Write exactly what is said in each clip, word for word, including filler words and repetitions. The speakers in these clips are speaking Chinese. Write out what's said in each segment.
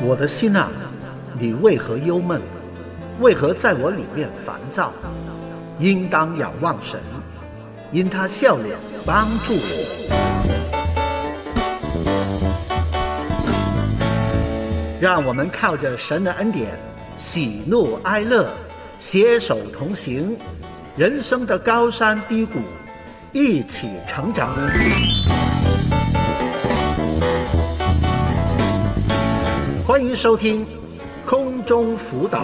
我的心啊，你为何忧闷？为何在我里面烦躁？应当仰望神，因他笑脸帮助我。让我们靠着神的恩典，喜怒哀乐，携手同行，人生的高山低谷，一起成长。欢迎收听空中辅导。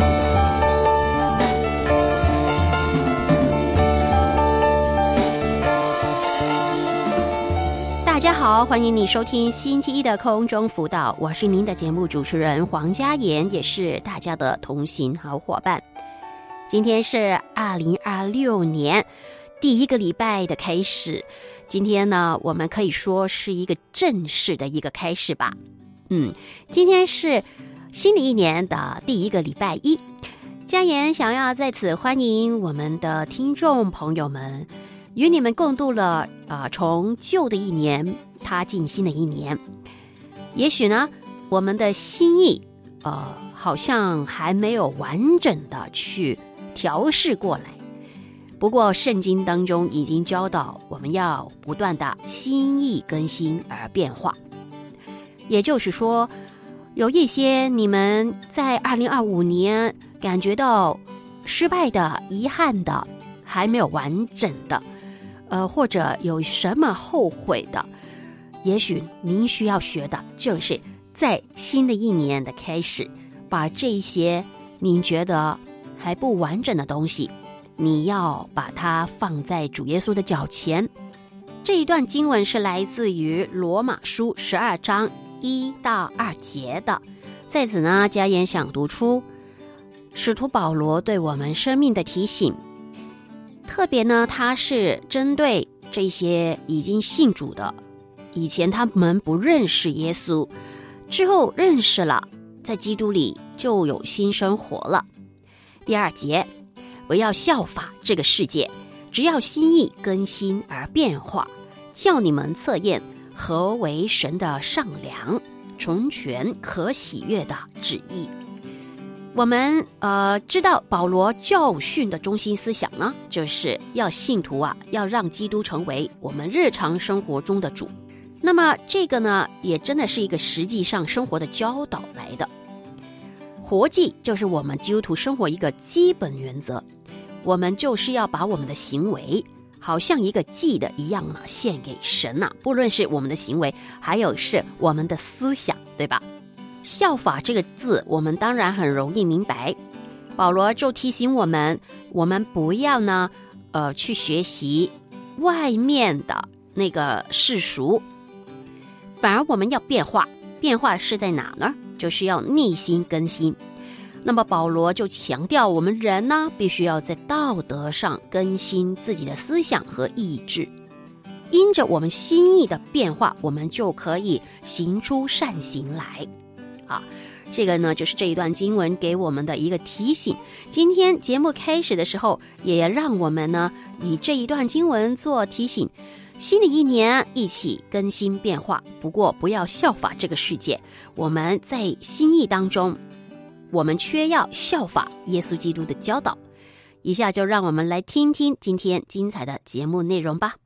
大家好，欢迎你收听星期一的空中辅导，我是您的节目主持人黄嘉妍，也是大家的同行好伙伴。今天是二零二六年第一个礼拜的开始，今天呢，我们可以说是一个正式的一个开始吧。嗯，今天是新的一年的第一个礼拜一，嘉妍想要在此欢迎我们的听众朋友们，与你们共度了呃从旧的一年踏进新的一年。也许呢，我们的心意呃好像还没有完整的去调试过来，不过圣经当中已经教导我们要不断的心意更新而变化。也就是说，有一些你们在二零二五年感觉到失败的、遗憾的、还没有完整的，呃，或者有什么后悔的，也许您需要学的就是在新的一年的开始，把这些您觉得还不完整的东西，你要把它放在主耶稣的脚前。这一段经文是来自于罗马书十二章一到二节的，在此呢，嘉妍想读出使徒保罗对我们生命的提醒，特别呢，他是针对这些已经信主的，以前他们不认识耶稣，之后认识了，在基督里就有新生活了。第二节，不要效法这个世界，只要心意更新而变化，叫你们测验何为神的上良、纯全、可喜悦的旨意。我们呃知道保罗教训的中心思想呢，就是要信徒啊，要让基督成为我们日常生活中的主。那么这个呢，也真的是一个实际上生活的教导来的。活祭就是我们基督徒生活一个基本原则，我们就是要把我们的行为好像一个祭的一样呢，献给神呐、啊。不论是我们的行为，还有是我们的思想，对吧？效法这个字，我们当然很容易明白。保罗就提醒我们，我们不要呢，呃，去学习外面的那个世俗，反而我们要变化。变化是在哪呢？就是要内心更新。那么保罗就强调，我们人呢，必须要在道德上更新自己的思想和意志，因着我们心意的变化，我们就可以行出善行来。啊，这个呢，就是这一段经文给我们的一个提醒。今天节目开始的时候，也让我们呢以这一段经文做提醒。新的一年一起更新变化，不过不要效法这个世界。我们在心意当中，我们缺要效法耶稣基督的教导。以下就让我们来听听今天精彩的节目内容吧。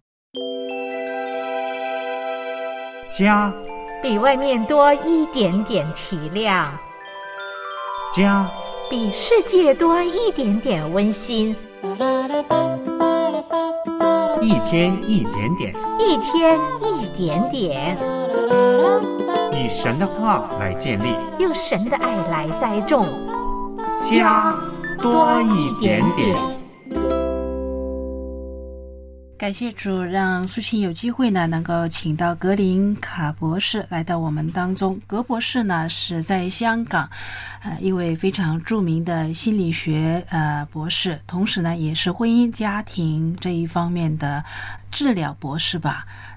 家比外面多一点点体谅， 家比世界多一点点温馨， 一天一点点， 一天一点点， 以神的话来建立， 用神的爱来栽种， 家多一点点。 感谢主，让苏琴有机会呢，能够请到格林卡博士来到我们当中。格博士呢是在香港，呃，一位非常著名的心理学呃博士，同时呢也是婚姻家庭这一方面的治疗博士吧。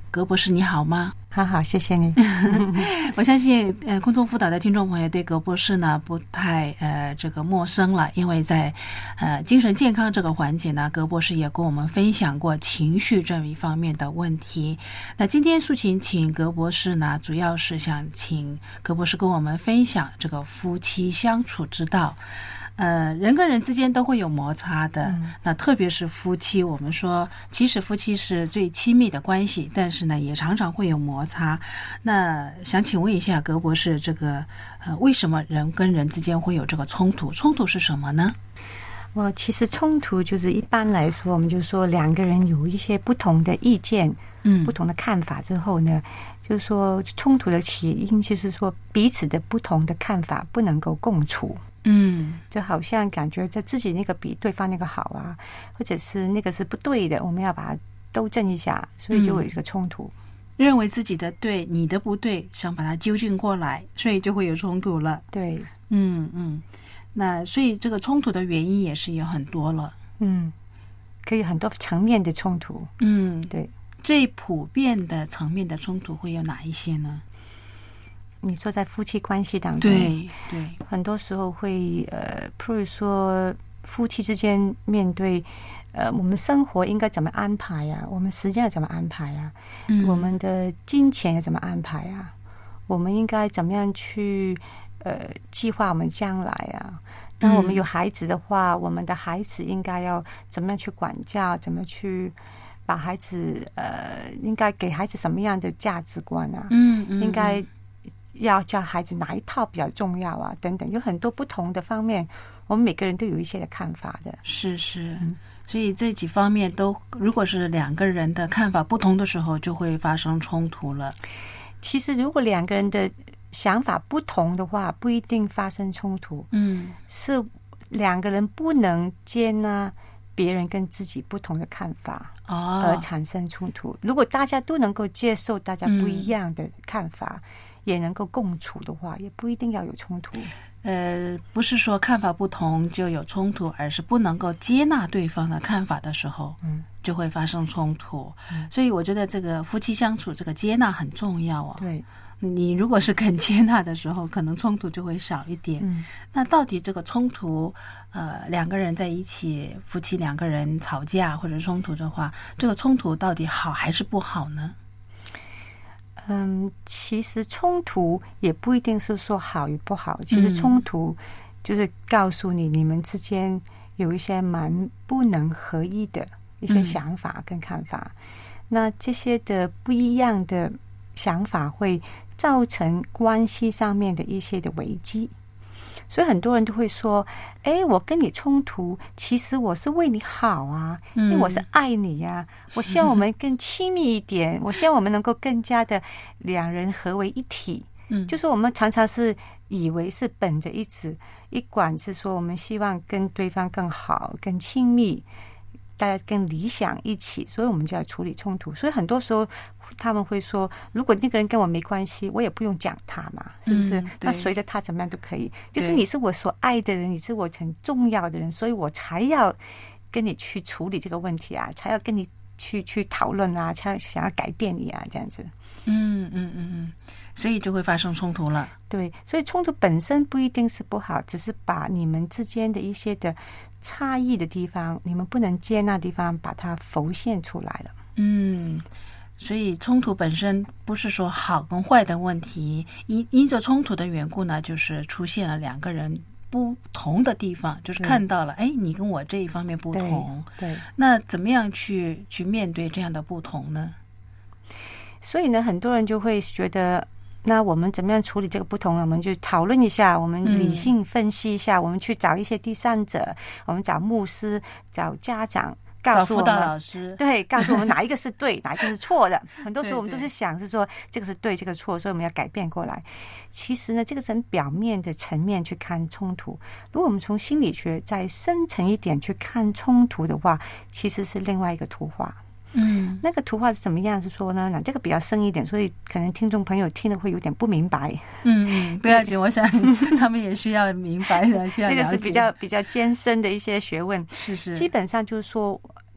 葛博士你好吗？ 好好，谢谢你。 我相信呃，空中辅导的听众朋友对葛博士呢不太呃这个陌生了，因为在呃精神健康这个环节呢，葛博士也跟我们分享过情绪这一方面的问题。那今天素琴请葛博士呢，主要是想请葛博士跟我们分享这个夫妻相处之道。呃，人跟人之间都会有摩擦的，嗯、那特别是夫妻，我们说其实夫妻是最亲密的关系，但是呢，也常常会有摩擦。那想请问一下葛博士，这个呃，为什么人跟人之间会有这个冲突？冲突是什么呢？ 我其实冲突就是一般来说，我们就说两个人有一些不同的意见，嗯，不同的看法之后呢，就是说冲突的起因就是说彼此的不同的看法不能够共处。嗯，就好像感觉在自己那个比对方那个好啊，或者是那个是不对的，我们要把它纠正一下，所以就有一个冲突。 嗯、认为自己的对，你的不对，想把它纠正过来，所以就会有冲突了。 对， 嗯嗯，那所以这个冲突的原因也是有很多了。 嗯，可以很多层面的冲突。 嗯， 对， 最普遍的层面的冲突会有哪一些呢？ 你说在夫妻关系当中， 对对， 很多时候会呃，譬如说夫妻之间面对呃，我们生活应该怎么安排呀、啊？我们时间要怎么安排呀、啊？嗯，我们的金钱要怎么安排啊？我们应该怎么样去呃计划我们将来啊？当我们有孩子的话，嗯、我们的孩子应该要怎么样去管教？怎么去把孩子呃，应该给孩子什么样的价值观啊？嗯，嗯应该。要教孩子哪一套比较重要啊？等等，有很多不同的方面，我们每个人都有一些的看法的。 是是，嗯、所以这几方面都，如果是两个人的看法不同的时候，就会发生冲突了。 其实，如果两个人的想法不同的话，不一定发生冲突。嗯，是两个人不能接纳别人跟自己不同的看法，哦，而产生冲突。如果大家都能够接受大家不一样的看法。嗯也能够共处的话，也不一定要有冲突。 呃，不是说看法不同就有冲突，而是不能够接纳对方的看法的时候，嗯，就会发生冲突。嗯、所以我觉得这个夫妻相处，这个接纳很重要啊。 对， 你如果是肯接纳的时候，可能冲突就会少一点。嗯，那到底这个冲突，呃，两个人在一起，夫妻两个人吵架或者冲突的话，这个冲突到底好还是不好呢？ 嗯，其实冲突也不一定是说好与不好，其实冲突就是告诉你你们之间有一些蛮不能合一的一些想法跟看法，嗯、那这些的不一样的想法会造成关系上面的一些的危机。所以很多人都会说，哎，我跟你冲突，其实我是为你好啊，因为我是爱你呀、啊嗯、我希望我们更亲密一点，我希望我们能够更加的两人合为一体。嗯，就是我们常常是以为是本着一直一管是说我们希望跟对方更好更亲密，大家更理想一起，所以我们就要处理冲突。所以很多时候他们会说，如果那个人跟我没关系，我也不用讲他嘛，是不是？嗯、那随着他怎么样都可以，就是你是我所爱的人，你是我很重要的人，所以我才要跟你去处理这个问题啊，才要跟你去去讨论啊，才想要改变你啊，这样子。 嗯嗯嗯嗯，所以就会发生冲突了。 对，所以冲突本身不一定是不好，只是把你们之间的一些的差异的地方，你们不能接纳的地方，把它浮现出来了。 嗯。所以冲突本身不是说好跟坏的问题，因因着冲突的缘故呢，就是出现了两个人不同的地方，就是看到了，哎，你跟我这一方面不同， 对，对那怎么样去去面对这样的不同呢？ 所以呢，很多人就会觉得，那我们怎么样处理这个不同呢？我们就讨论一下，我们理性分析一下，嗯、我们去找一些第三者，我们找牧师，找家长。告诉我们， 找辅导老师， 对，告诉我们哪一个是对，哪一个是错的。很多时候我们都是想是说这个是对，这个错，所以我们要改变过来。其实呢，这个是很表面的层面去看冲突。如果我们从心理学再深层一点去看冲突的话，其实是另外一个图画。嗯，那个图画是怎么样？是说呢，那这个比较深一点，所以可能听众朋友听了会有点不明白。 嗯嗯，不要紧，我想他们也需要明白的，需要了解。 那个是比较比较艰深的一些学问。 是是， 基本上就是说，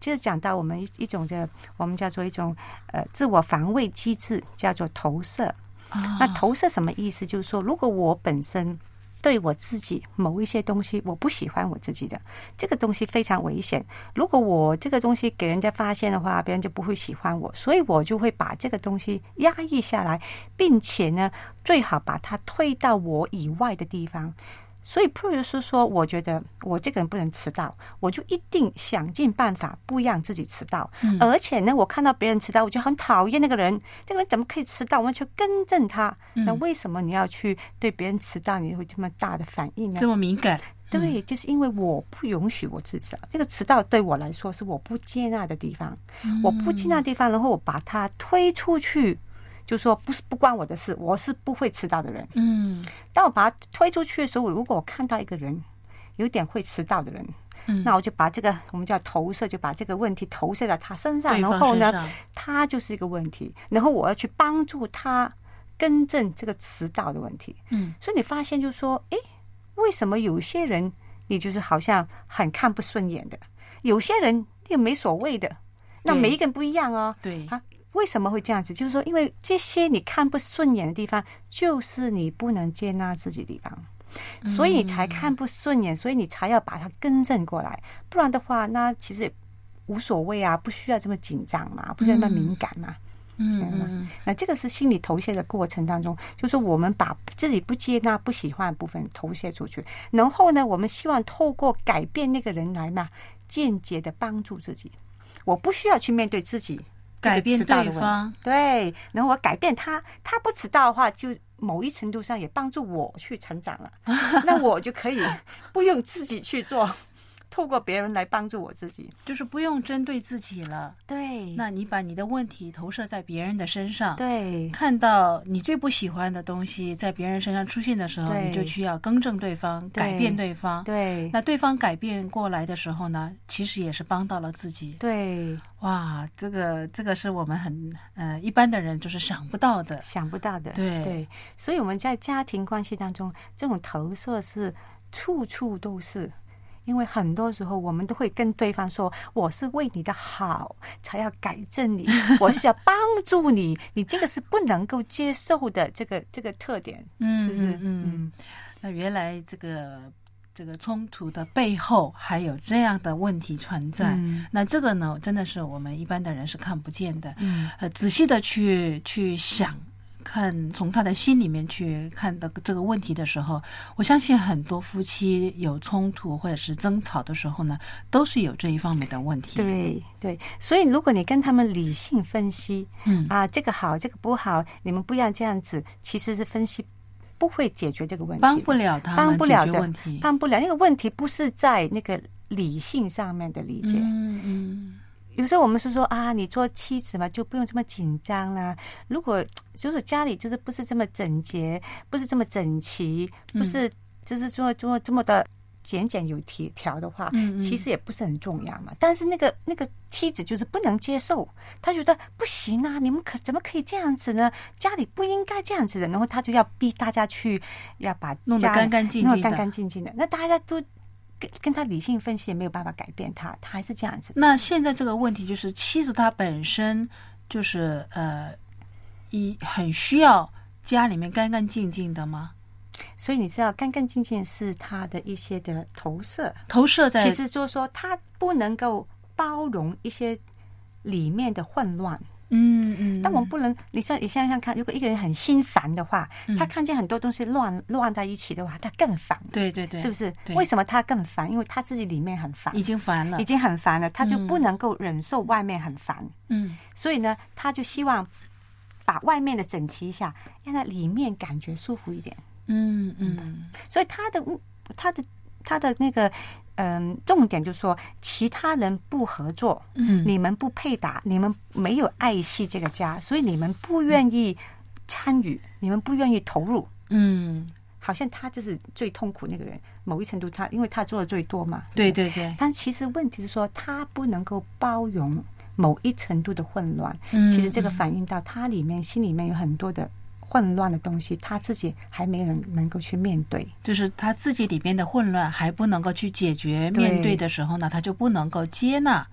就是讲到我们一一种的，我们叫做一种呃自我防卫机制，叫做投射。哦、那投射什么意思？就是说，如果我本身对我自己某一些东西我不喜欢我自己的，这个东西非常危险。如果我这个东西给人家发现的话，别人就不会喜欢我，所以我就会把这个东西压抑下来，并且呢，最好把它推到我以外的地方。所以譬如是说，我觉得我这个人不能迟到，我就一定想尽办法不让自己迟到。嗯、而且呢，我看到别人迟到，我就很讨厌那个人，这个人怎么可以迟到？我们去更正他。嗯、那为什么你要去对别人迟到你会这么大的反应呢？ 这么敏感？ 对，嗯、就是因为我不允许我自己，这个迟到对我来说是我不接纳的地方。嗯、我不接纳的地方，然后我把它推出去。就说不是不关我的事，我是不会迟到的人。嗯，当我把它推出去的时候，如果我看到一个人有点会迟到的人，嗯，那我就把这个我们叫投射，就把这个问题投射在他身上，然后呢，他就是一个问题，然后我要去帮助他更正这个迟到的问题。嗯，所以你发现就是说，哎，为什么有些人你就是好像很看不顺眼的，有些人也没所谓的，那每一个人不一样哦。 对啊。 为什么会这样子？就是说，因为这些你看不顺眼的地方，就是你不能接纳自己的地方，所以你才看不顺眼，所以你才要把它更正过来。不然的话，那其实无所谓啊，不需要这么紧张嘛，不需要那么敏感嘛。嗯嗯。那这个是心理投射的过程当中，就是我们把自己不接纳、不喜欢的部分投射出去，然后呢，我们希望透过改变那个人来嘛，间接的帮助自己。我不需要去面对自己。 改变对方， 对，然后我改变他，他不迟到的话，就某一程度上也帮助我去成长了。那我就可以不用自己去做，透过别人来帮助我自己， 就是不用针对自己了。 对， 那你把你的问题投射在别人的身上， 对， 看到你最不喜欢的东西在别人身上出现的时候，你就需要更正对方，改变对方。 对， 那对方改变过来的时候呢，其实也是帮到了自己。 对。 哇，这个这个是我们很呃一般的人就是想不到的， 想不到的， 对对。所以我们在家庭关系当中，这种投射是处处都是，因为很多时候我们都会跟对方说：“我是为你的好才要改正你，我是要帮助你，你这个是不能够接受的这个这个特点。”嗯，是不是？嗯， 那原来这个。这个冲突的背后还有这样的问题存在，嗯、那这个呢，真的是我们一般的人是看不见的。嗯，呃，仔细的去去想，看从他的心里面去看的这个问题的时候，我相信很多夫妻有冲突或者是争吵的时候呢，都是有这一方面的问题。 对对，所以如果你跟他们理性分析，嗯啊，这个好，这个不好，你们不要这样子，其实是分析。不会解决这个问题， 帮不了他们解决问题， 帮不了那个问题，不是在那个理性上面的理解。嗯嗯，有时候我们是说啊，你做妻子嘛，就不用这么紧张啦。如果就是家里就是不是这么整洁，不是这么整齐，不是就是说做这么的简简有条的话，嗯嗯其实也不是很重要嘛。但是那个那个妻子就是不能接受，他觉得不行啊，你们可怎么可以这样子呢？家里不应该这样子的，然后他就要逼大家去要把弄得干干净净的， 弄得干干净净的。那大家都跟跟他理性分析也没有办法改变他，他还是这样子。 那现在这个问题就是妻子她本身就是呃，一很需要家里面干干净净的吗？ 所以你知道干干净净是他的一些的投射， 投射在其实就是说他不能够包容一些里面的混乱。嗯嗯，但我们不能，你说你想想看，如果一个人很心烦的话，嗯、他看见很多东西乱乱在一起的话，他更烦。 对对对， 是不是？为什么他更烦？因为他自己里面很烦， 已经烦了， 已经很烦了，他就不能够忍受外面很烦。嗯，所以呢，他就希望把外面的整齐一下，让他里面感觉舒服一点。嗯嗯，所以他的他的他的那个嗯重点就是说，其他人不合作，嗯，你们不配搭，你们没有爱惜这个家，所以你们不愿意参与，你们不愿意投入，嗯，好像他就是最痛苦那个人，某一程度他因为他做的最多嘛， 对对对， 但其实问题是说他不能够包容某一程度的混乱，嗯，其实这个反映到他里面心里面有很多的混乱的东西，他自己还没人能够去面对， 就是他自己里面的混乱还不能够去解决，面对的时候呢，他就不能够接纳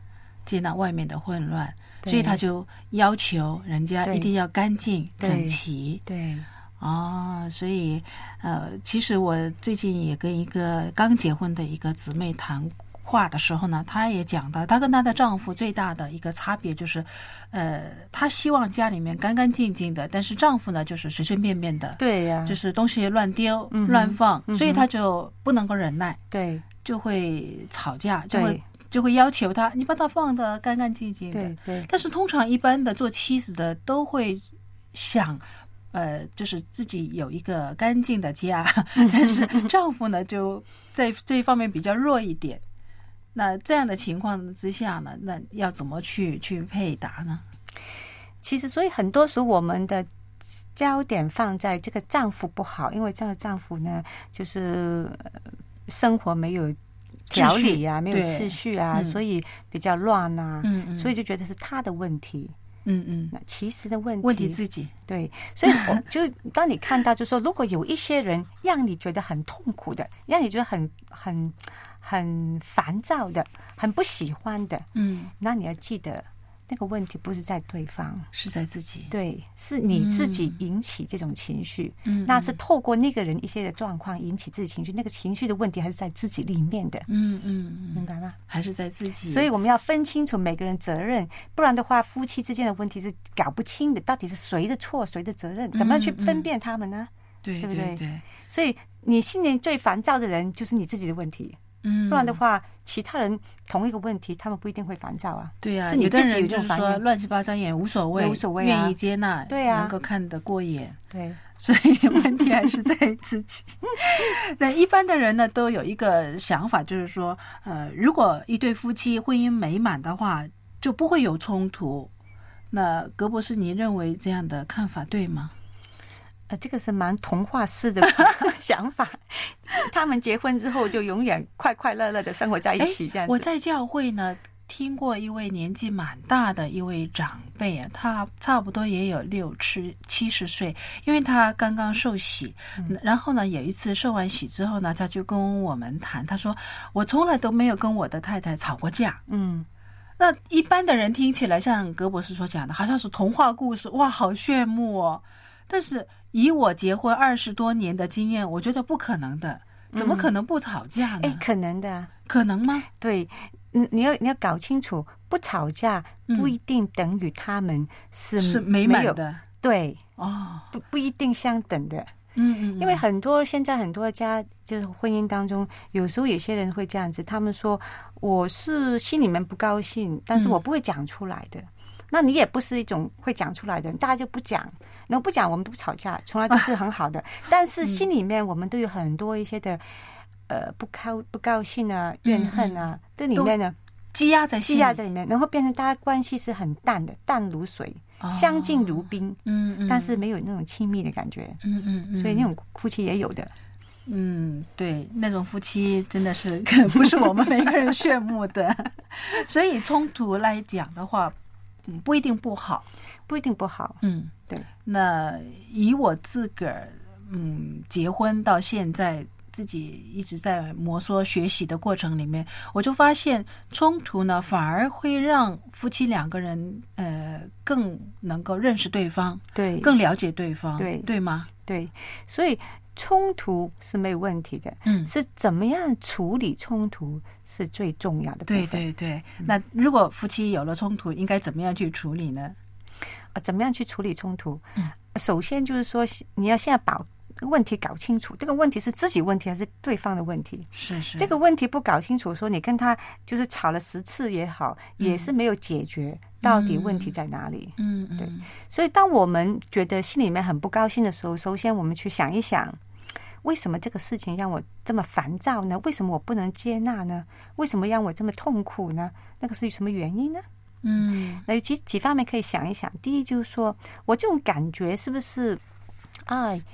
接纳外面的混乱，所以他就要求人家一定要干净整齐。 对。 哦，所以呃，其实我最近也跟一个刚结婚的一个姊妹谈话的时候呢，她也讲到，她跟她的丈夫最大的一个差别就是，呃，她希望家里面干干净净的，但是丈夫呢就是随随便便的， 对呀、啊， 就是东西乱丢、 嗯、 乱放、 嗯， 所以她就不能够忍耐， 对， 就会吵架，就会就会要求他，你把它放得干干净净的。 对对。 但是通常一般的做妻子的都会想。呃，就是自己有一个干净的家，但是丈夫呢就在这一方面比较弱一点。那这样的情况之下呢，那要怎么去去配搭呢？ 其实，所以很多时候我们的焦点放在这个丈夫不好，因为这个丈夫呢，就是生活没有条理啊，没有秩序啊，嗯、所以比较乱啊， 嗯嗯， 所以就觉得是他的问题。 嗯嗯， 那其实的问题， 问题自己对，所以我就当你看到，就是说，如果有一些人让你觉得很痛苦的，让你觉得很很很烦躁的，很不喜欢的， 嗯， 那你要记得，那个问题不是在对方， 是在自己， 对，是你自己引起这种情绪， 嗯， 那是透过那个人一些的状况引起自己情绪，那个情绪的问题还是在自己里面的， 嗯嗯， 明白吗？ 还是在自己， 所以我们要分清楚每个人责任，不然的话，夫妻之间的问题是搞不清的，到底是谁的错，谁的责任，怎么样去分辨他们呢？ 嗯嗯、对， 对不对？ 对， 所以你心里最烦躁的人就是你自己的问题。 嗯， 不然的话，其他人同一个问题，他们不一定会烦躁啊。 对啊， 是你自己有这种反应，乱七八糟也无所谓， 无所谓、啊， 愿意接纳， 对啊， 能够看得过眼， 对， 所以问题还是在自己。那一般的人呢，都有一个想法，就是说，呃，如果一对夫妻婚姻美满的话，就不会有冲突。那葛博士，你认为这样的看法对吗？ 呃，这个是蛮童话式的想法。他们结婚之后就永远快快乐乐的生活在一起，这样子。 我在教会呢听过一位年纪蛮大的一位长辈啊，他差不多也有六七七十岁，因为他刚刚受洗、嗯，然后呢有一次受完洗之后呢，他就跟我们谈，他说我从来都没有跟我的太太吵过架。 嗯。 那一般的人听起来像葛博士所讲的，好像是童话故事，哇，好炫目哦。但是以我结婚二十多年的经验，我觉得不可能的，怎么可能不吵架呢？ 哎、嗯，可能的、啊， 可能吗？ 对，嗯，你要你要搞清楚，不吵架不一定等于他们是是美满的， 对， 哦， 不不一定相等的。 嗯嗯， 因为很多现在很多家就是婚姻当中，有时候有些人会这样子，他们说我是心里面不高兴，但是我不会讲出来的。嗯、那你也不是一种会讲出来的人，大家就不讲，然后不讲，我们不吵架，从来都是很好的。啊、但是心里面我们都有很多一些的呃不高不高兴啊、怨恨啊，嗯、这里面呢积压在心积压在里面，然后变成大家关系是很淡的，淡如水。 哦、 相敬如宾， 嗯嗯， 但是没有那种亲密的感觉， 嗯嗯嗯， 所以那种夫妻也有的， 嗯，对，那种夫妻真的是不是我们每个人羡慕的，所以冲突来讲的话，嗯，不一定不好， 不一定不好， 嗯， 对。 那以我自个儿，嗯，结婚到现在。自己一直在摩挲学习的过程里面，我就发现冲突呢，反而会让夫妻两个人呃更能够认识对方， 对， 更了解对方， 对， 对吗？ 对，所以冲突是没有问题的， 嗯，是怎么样处理冲突是最重要的部分。 对对对，嗯、那如果夫妻有了冲突，应该怎么样去处理呢？ 啊，怎么样去处理冲突？ 嗯， 首先就是说，你要现在把问题搞清楚，这个问题是自己问题还是对方的问题？ 是是， 这个问题不搞清楚，说你跟他就是吵了十次也好，嗯、也是没有解决到底问题在哪里。 嗯嗯， 对。所以当我们觉得心里面很不高兴的时候，首先我们去想一想，为什么这个事情让我这么烦躁呢？为什么我不能接纳呢？为什么让我这么痛苦呢？那个是什么原因呢？ 嗯， 那有几几方面可以想一想。第一就是说，我这种感觉是不是啊？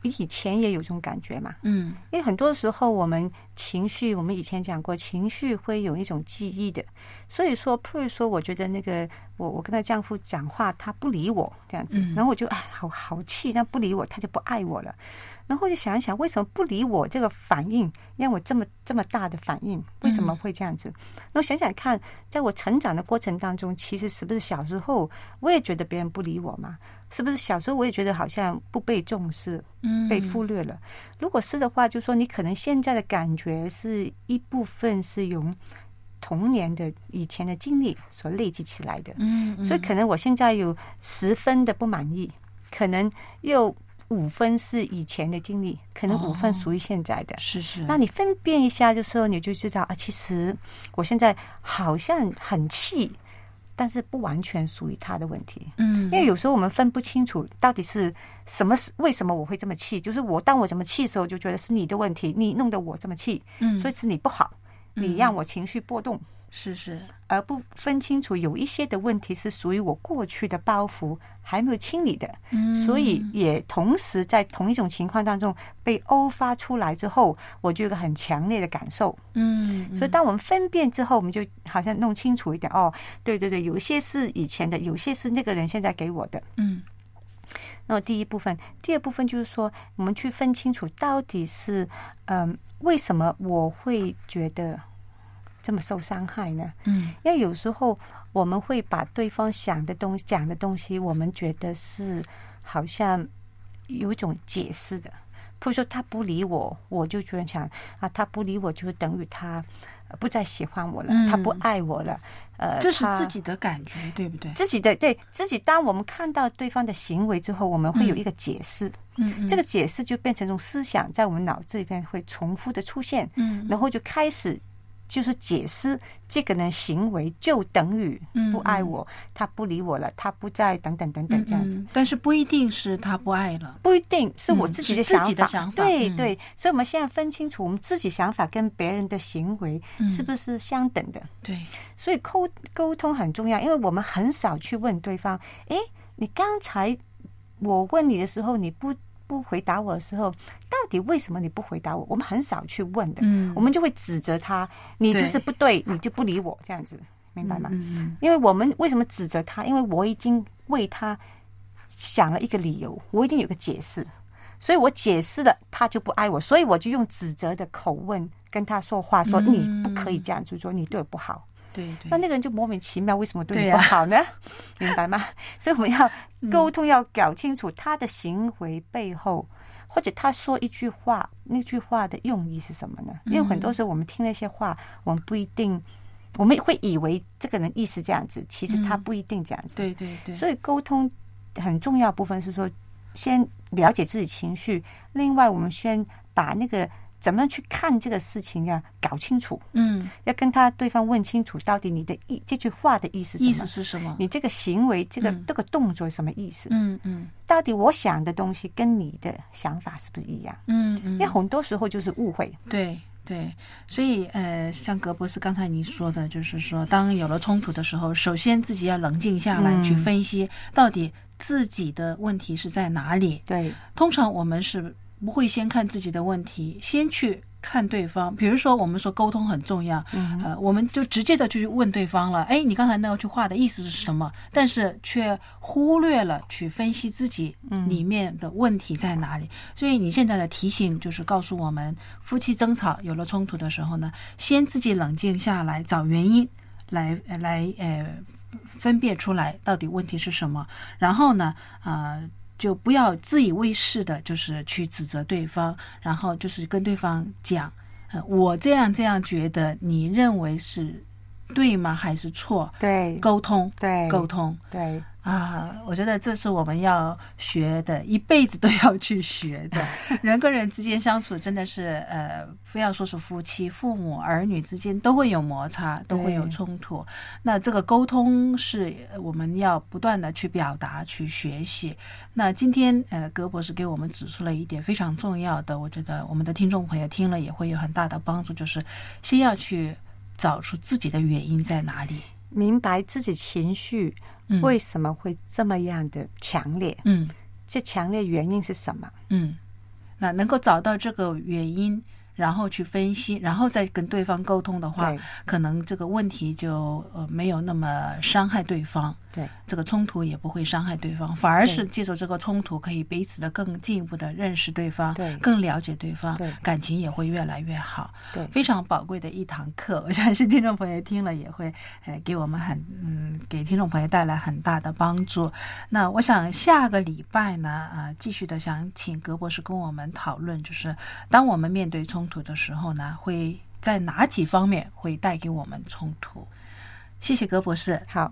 以前也有这种感觉嘛， 嗯， 因为很多时候我们情绪，我们以前讲过，情绪会有一种记忆的，所以说，譬如说，我觉得那个我我跟他丈夫讲话，他不理我这样子， 嗯、 然后我就哎，好好气，这样不理我，他就不爱我了。然后就想一想，为什么不理我这个反应让我这么这么大的反应？为什么会这样子？然后想想看，在我成长的过程当中，其实是不是小时候我也觉得别人不理我嘛？是不是小时候我也觉得好像不被重视，被忽略了？如果是的话，就说你可能现在的感觉是一部分是用童年的以前的经历所累积起来的， 嗯， 所以可能我现在有十分的不满意，可能又五分是以前的经历，可能五分属于现在的， 哦、是是。 那你分辨一下的时候，你就知道啊，其实我现在好像很气，但是不完全属于他的问题。嗯，因为有时候我们分不清楚到底是什么，为什么我会这么气？就是我当我这么气的时候，就觉得是你的问题，你弄得我这么气，嗯，所以是你不好，你让我情绪波动。 是是， 而不分清楚有一些的问题是属于我过去的包袱还没有清理的，嗯，所以也同时在同一种情况当中被迸发出来之后，我就有个很强烈的感受，嗯，所以当我们分辨之后，我们就好像弄清楚一点，哦，对对对，有些是以前的，有些是那个人现在给我的，嗯。那第一部分，第二部分就是说，我们去分清楚到底是，嗯、呃，为什么我会觉得这么受伤害呢？嗯，因为有时候我们会把对方想的东西、讲的东西，我们觉得是好像有一种解释的。比如说他不理我，我就觉得想啊，他不理我就等于他不再喜欢我了，嗯、他不爱我了。呃， 这是自己的感觉，对不对？ 自己的对自己，当我们看到对方的行为之后，我们会有一个解释。嗯，嗯这个解释就变成一种思想，在我们脑子里边会重复的出现。嗯，然后就开始。就是解释这个人行为就等于不爱我，嗯、他不理我了，他不再等等等等这样子。嗯、 但是不一定是他不爱了， 不一定是我自己的想法。嗯、 自己的想法对、 嗯、 对，所以我们现在分清楚，我们自己想法跟别人的行为是不是相等的？嗯、 对， 所以沟沟通很重要，因为我们很少去问对方：哎，你刚才我问你的时候，你不。不回答我的时候，到底为什么你不回答我？我们很少去问的，嗯，我们就会指责他，你就是不对，你就不理我，这样子，明白吗？嗯嗯。因为我们为什么指责他？因为我已经为他想了一个理由，我已经有个解释，所以我解释了，他就不爱我，所以我就用指责的口吻跟他说话，说你不可以这样子做，你对我不好。 对对， 那那个人就莫名其妙，为什么对你不好呢？啊、明白吗？所以我们要沟通，要搞清楚他的行为背后，嗯、或者他说一句话，那句话的用意是什么呢？因为很多时候我们听那些话，我们不一定，我们会以为这个人意思这样子，其实他不一定这样子。 嗯、对对对。 所以沟通很重要的部分是说，先了解自己情绪，另外我们先把那个。怎么样去看这个事情要搞清楚，嗯，要跟他对方问清楚，到底你的意这句话的意思是什么？ 意思是什么？ 你这个行为，这个、嗯、这个动作什么意思？ 嗯嗯， 到底我想的东西跟你的想法是不是一样？嗯嗯，因为很多时候就是误会。 对对，所以呃，像葛博士刚才您说的，就是说，当有了冲突的时候，首先自己要冷静下来，嗯、去分析到底自己的问题是在哪里。 对， 通常我们是。不会先看自己的问题，先去看对方。比如说我们说沟通很重要，嗯、呃，我们就直接的去问对方了，哎，你刚才那句话的意思是什么？但是却忽略了去分析自己里面的问题在哪里。嗯、所以你现在的提醒就是告诉我们，夫妻争吵有了冲突的时候呢，先自己冷静下来，找原因来来呃分辨出来到底问题是什么，然后呢，呃。就不要自以为是的，就是去指责对方，然后就是跟对方讲，呃，我这样这样觉得，你认为是对吗？还是错？ 对， 沟通， 对， 沟通， 对。 啊，我觉得这是我们要学的，一辈子都要去学的。人跟人之间相处真的是，呃，不要说是夫妻、父母、儿女之间都会有摩擦，都会有冲突。那这个沟通是我们要不断的去表达、去学习。那今天，呃，葛博士给我们指出了一点非常重要的，我觉得我们的听众朋友听了也会有很大的帮助，就是先要去找出自己的原因在哪里， 明白自己情绪。为什么会这么样的强烈？嗯，这强烈原因是什么？ 嗯， 那能够找到这个原因，然后去分析，然后再跟对方沟通的话，可能这个问题就呃没有那么伤害对方， 对， 这个冲突也不会伤害对方，反而是借助这个冲突可以彼此的更进一步的认识对方， 对， 更了解对方， 对， 感情也会越来越好， 对， 非常宝贵的一堂课，我相信听众朋友听了也会呃给我们很嗯给听众朋友带来很大的帮助。那我想下个礼拜呢呃继续的想请葛博士跟我们讨论，就是当我们面对冲突的时候呢，会在哪几方面会带给我们冲突。谢谢葛博士。 好。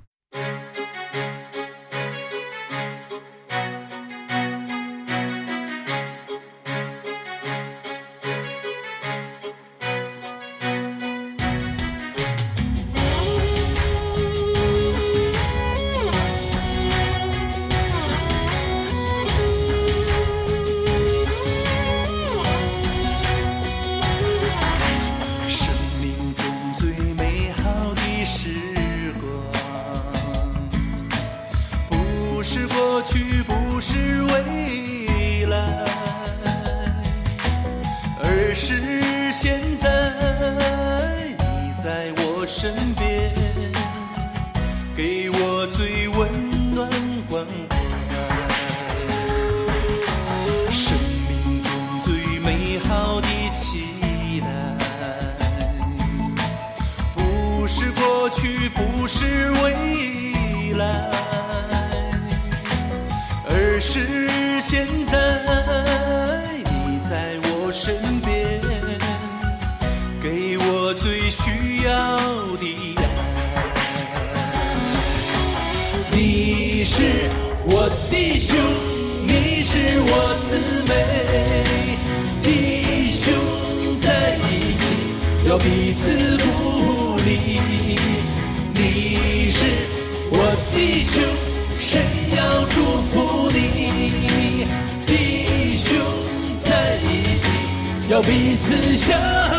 要彼此相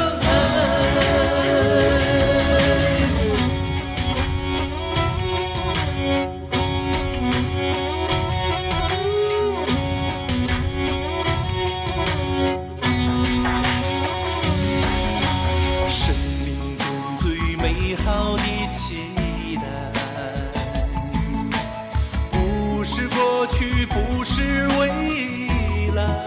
生命中最美好的期待，不是过去，不是未来，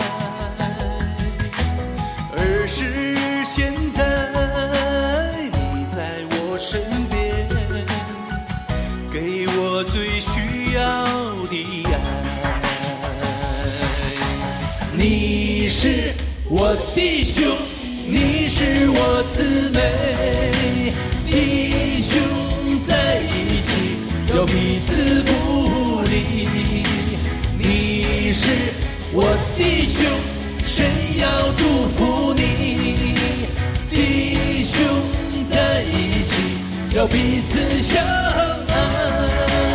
而是现在你在我身边，给我最需要的爱。你是我弟兄，你是我姊妹，弟兄在一起要彼此鼓励。你是我弟兄，神要祝福你，弟兄在一起要彼此相爱。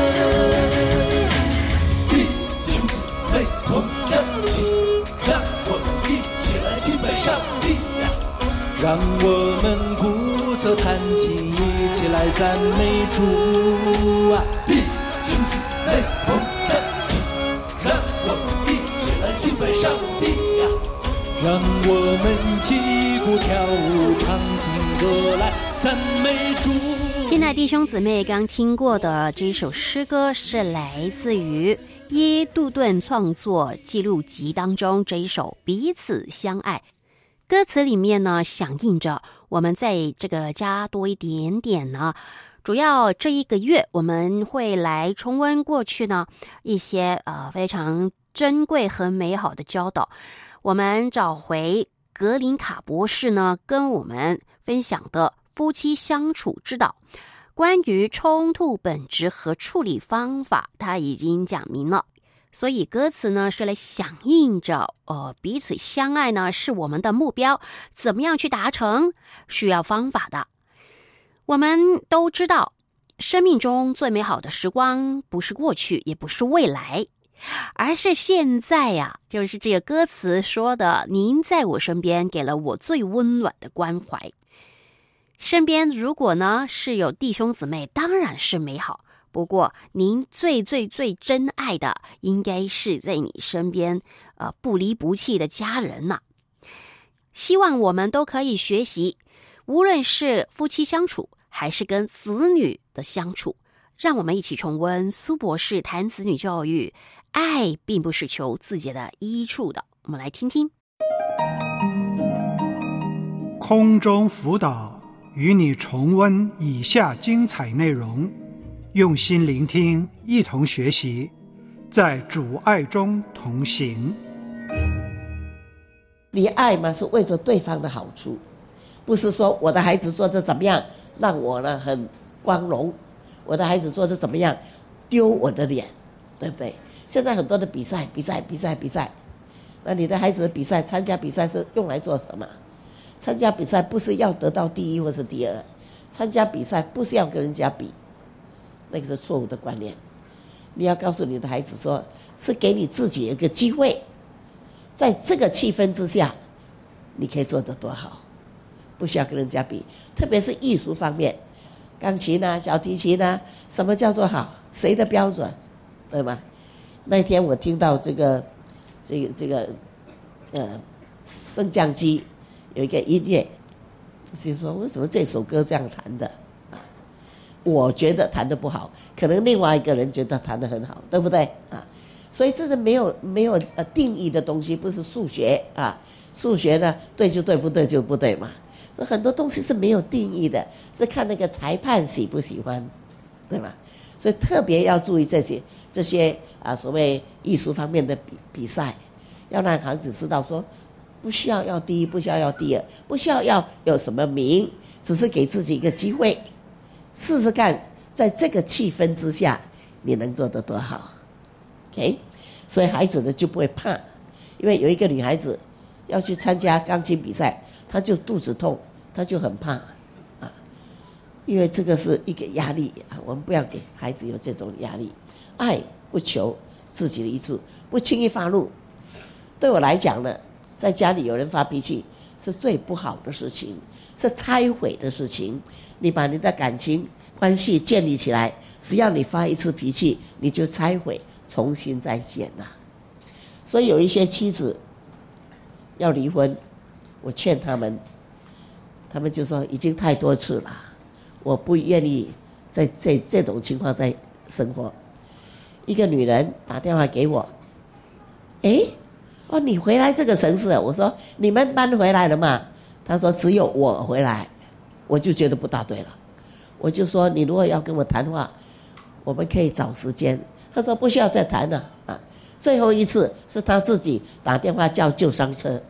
弟兄姊妹同站起，让我们一起来敬拜上帝，让我们鼓瑟弹琴，一起来赞美主啊！弟兄姊妹同站起，让我们一起来敬拜上帝，让我们击鼓跳舞，唱新歌来赞美主。 亲爱弟兄姊妹，刚听过的这一首诗歌是来自于耶杜顿创作记录集当中这一首《彼此相爱》。歌词里面呢，响应着我们在这个加多一点点呢，主要这一个月我们会来重温过去呢一些呃非常珍贵和美好的教导。我们找回格林卡博士呢跟我们分享的夫妻相处之道，关于冲突本质和处理方法他已经讲明了，所以歌词呢是来响应着呃彼此相爱呢是我们的目标，怎么样去达成需要方法的。我们都知道生命中最美好的时光不是过去也不是未来，而是现在呀、啊，就是这个歌词说的，您在我身边给了我最温暖的关怀。身边如果呢是有弟兄姊妹，当然是美好， 不过您最最最珍爱的应该是在你身边呃不离不弃的家人呐、啊。希望我们都可以学习，无论是夫妻相处还是跟子女的相处，让我们一起重温苏博士谈子女教育，爱并不是求自己的益处的。我们来听听空中辅导，与你重温以下精彩内容，用心聆听，一同学习，在主爱中同行。 你爱嘛，是为着对方的好处，不是说我的孩子做得怎么样让我呢很光荣，我的孩子做得怎么样丢我的脸，对不对？现在很多的比赛比赛比赛比赛，那你的孩子的比赛参加比赛是用来做什么？参加比赛不是要得到第一或是第二，参加比赛不是要跟人家比，那个是错误的观念。你要告诉你的孩子说，是给你自己一个机会，在这个气氛之下你可以做得多好，不需要跟人家比。特别是艺术方面，钢琴啊小提琴啊，什么叫做好，谁的标准，对吗？那天我听到这个这个这个呃升降机有一个音乐，是说为什么这首歌这样弹的、啊、我觉得弹得不好，可能另外一个人觉得弹得很好，对不对啊？所以这是没有没有呃定义的东西，不是数学啊。数学呢，对就对，不对就不对嘛。所以很多东西是没有定义的，是看那个裁判喜不喜欢，对吧？所以特别要注意这些这些啊所谓艺术方面的比比赛，要让孩子知道说，不需要要第一，不需要要第二，不需要要有什么名，只是给自己一个机会，试试看，在这个气氛之下，你能做得多好。OK， 所以孩子呢就不会怕，因为有一个女孩子要去参加钢琴比赛，她就肚子痛，她就很怕啊，因为这个是一个压力啊，我们不要给孩子有这种压力。爱不求自己的益处，不轻易发怒。对我来讲呢，在家里有人发脾气是最不好的事情，是拆毁的事情。你把你的感情关系建立起来，只要你发一次脾气，你就拆毁，重新再建了。所以有一些妻子要离婚，我劝他们，他们就说已经太多次了，我不愿意在这这种情况在生活。一个女人打电话给我，诶哦，你回来这个城市，我说你们搬回来了吗？他说只有我回来，我就觉得不大对了。我就说你如果要跟我谈话，我们可以找时间。他说不需要再谈了啊。最后一次是他自己打电话叫救伤车。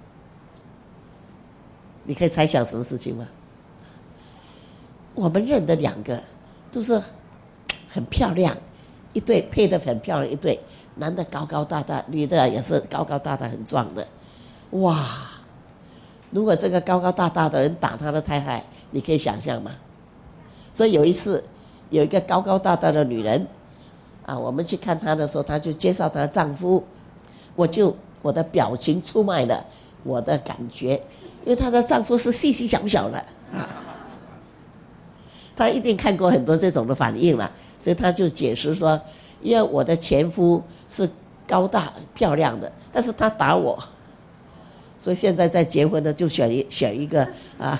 你可以猜想什么事情吗？我们认的两个都是很漂亮，一对配得很漂亮一对，男的高高大大，女的也是高高大大很壮的。哇，如果这个高高大大的人打他的太太，你可以想象吗？所以有一次有一个高高大大的女人啊，我们去看她的时候，她就介绍她的丈夫，我就我的表情出卖了我的感觉，因为她的丈夫是细细小小的啊，她一定看过很多这种的反应了，所以她就解释说，因为我的前夫是高大漂亮的，但是他打我，所以现在在结婚呢就选一选一个啊，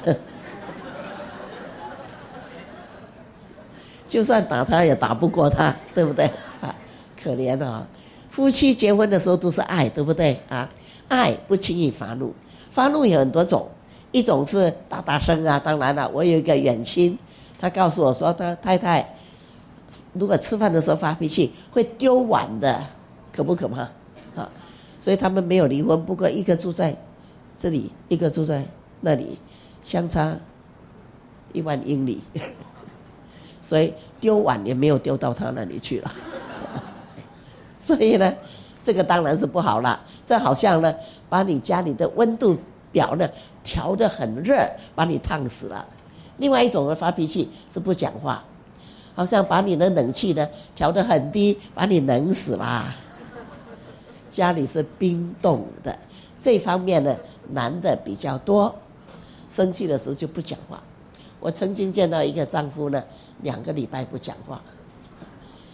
就算打他也打不过他，对不对啊？可怜啊！夫妻结婚的时候都是爱，对不对啊？爱不轻易发怒，发怒有很多种，一种是大大声啊。当然了，我有一个远亲，他告诉我说，他太太如果吃饭的时候发脾气会丢碗的，可不可怕啊？所以他们没有离婚，不过一个住在这里，一个住在那里，相差一万英里。所以丢碗也没有丢到他那里去了，所以呢，这个当然是不好了。这好像呢，把你家里的温度表呢调得很热，把你烫死了。另外一种的发脾气是不讲话，好像把你的冷气呢调得很低，把你冷死了。家里是冰冻的，这方面呢男的比较多，生气的时候就不讲话。我曾经见到一个丈夫呢，两个礼拜不讲话，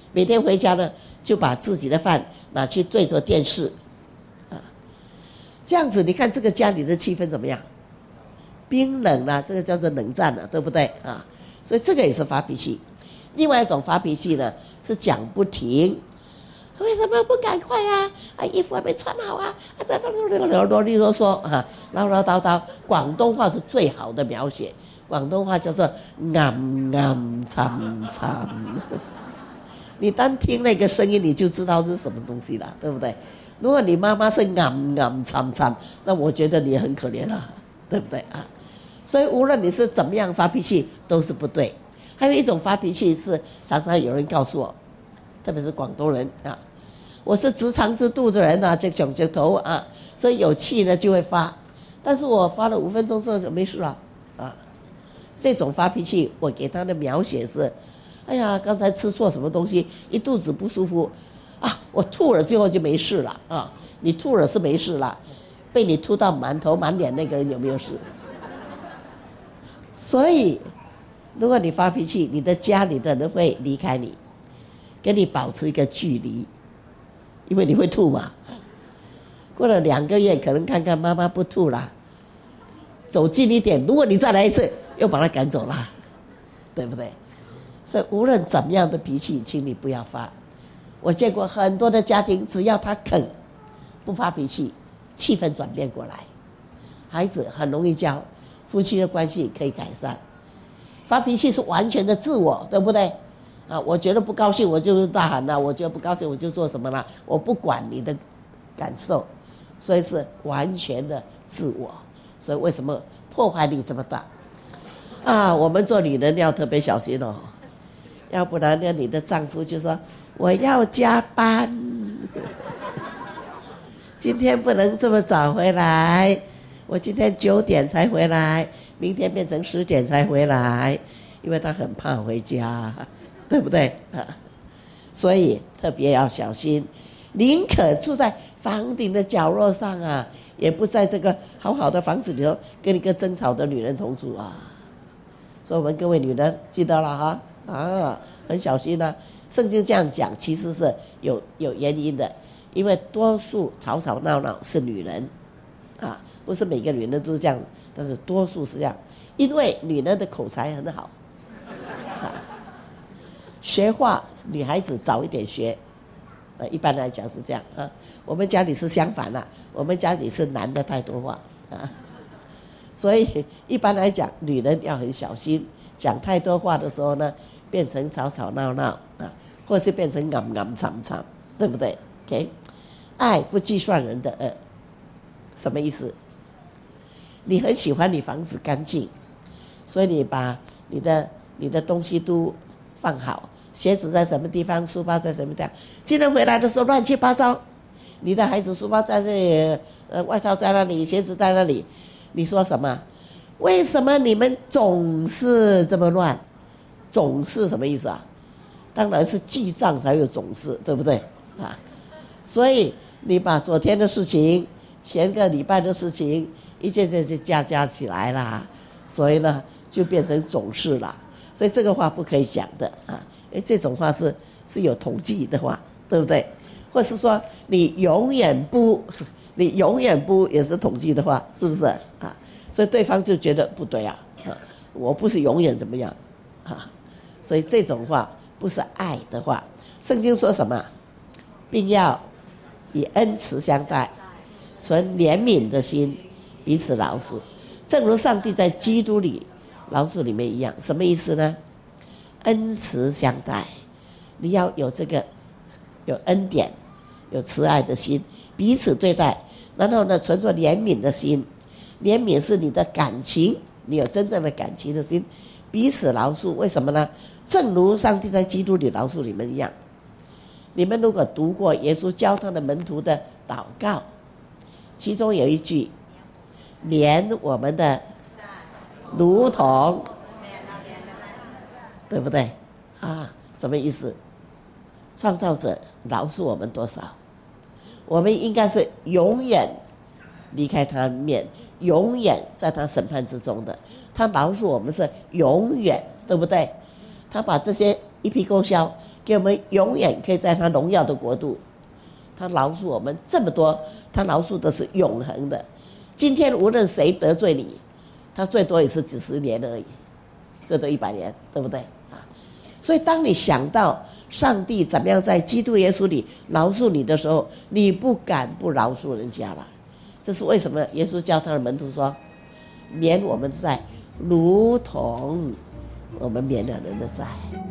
每天回家呢就把自己的饭拿去对着电视啊，这样子你看这个家里的气氛怎么样？冰冷了，这个叫做冷战了，对不对啊？所以这个也是发脾气。另外一种发脾气呢是讲不停，为什么不赶快啊？啊，衣服还没穿好啊！啊，啰里啰嗦啊，唠唠叨叨。广东话是最好的描写，广东话叫做暗暗惨惨。你单听那个声音，你就知道是什么东西了，对不对？如果你妈妈是暗暗惨惨，那我觉得你很可怜了，对不对啊？所以无论你是怎么样发脾气都是不对。还有一种发脾气是常常有人告诉我，特别是广东人啊，我是直肠直肚的人啊，这种这头啊，所以有气呢就会发，但是我发了五分钟之后就没事了啊。这种发脾气我给他的描写是，哎呀，刚才吃错什么东西，一肚子不舒服啊，我吐了之后就没事了啊。你吐了是没事了，被你吐到满头满脸那个人有没有事？所以如果你发脾气，你的家里的人会离开你，跟你保持一个距离，因为你会吐嘛。过了两个月，可能看看妈妈不吐了，走近一点，如果你再来一次，又把他赶走了，对不对？所以无论怎么样的脾气，请你不要发。我见过很多的家庭，只要他肯不发脾气，气氛转变过来，孩子很容易教，夫妻的关系可以改善。发脾气是完全的自我，对不对啊？我觉得不高兴我就大喊了，我觉得不高兴我就做什么了，我不管你的感受，所以是完全的自我。所以为什么破坏力这么大啊？我们做女人要特别小心哦，要不然呢你的丈夫就说我要加班今天不能这么早回来，我今天九点才回来，明天变成十点才回来，因为他很怕回家，对不对啊？所以特别要小心，宁可住在房顶的角落上啊，也不在这个好好的房子里头跟一个争吵的女人同住啊。所以我们各位女人记得了哈啊，很小心啊。圣经这样讲其实是有有原因的，因为多数吵吵闹闹是女人啊，不是每个女人都是这样，但是多数是这样，因为女人的口才很好啊，学话女孩子早一点学，呃，一般来讲是这样啊。我们家里是相反啦、啊，我们家里是男的太多话啊，所以一般来讲，女人要很小心，讲太多话的时候呢，变成吵吵闹闹啊，或是变成暗暗惨惨，对不对 ？OK， 爱不计算人的恶，什么意思？你很喜欢你房子干净，所以你把你的你的东西都放好，鞋子在什么地方，书包在什么地方。今天回来的时候乱七八糟，你的孩子书包在这里，呃，外套在那里，鞋子在那里，你说什么？为什么你们总是这么乱？总是什么意思啊？当然是记账才有总是，对不对啊？所以你把昨天的事情、前个礼拜的事情，一件件就加加起来啦，所以呢就变成总是了。所以这个话不可以讲的啊，因为这种话是是有统计的话，对不对？或是说你永远不，你永远不也是统计的话，是不是啊？所以对方就觉得不对啊，啊我不是永远怎么样啊？所以这种话不是爱的话。圣经说什么？并要以恩慈相待，存怜悯的心，彼此饶恕，正如上帝在基督里饶恕你们一样。什么意思呢？恩慈相待，你要有这个有恩典，有慈爱的心，彼此对待，然后呢存着怜悯的心。怜悯是你的感情，你有真正的感情的心，彼此饶恕。为什么呢？正如上帝在基督里饶恕你们一样。你们如果读过耶稣教他的门徒的祷告，其中有一句，怜我们的如同，对不对啊？什么意思？创造者饶恕我们多少，我们应该是永远离开他面，永远在他审判之中的。他饶恕我们是永远，对不对？他把这些一笔勾销， 给我们永远可以在他荣耀的国度。他饶恕我们这么多，他饶恕的是永恒的。今天无论谁得罪你，他最多也是几十年而已，最多一百年，对不对啊？所以当你想到上帝怎么样在基督耶稣里饶恕你的时候，你不敢不饶恕人家了。这是为什么耶稣教他的门徒说，免我们的债，如同我们免了人的债。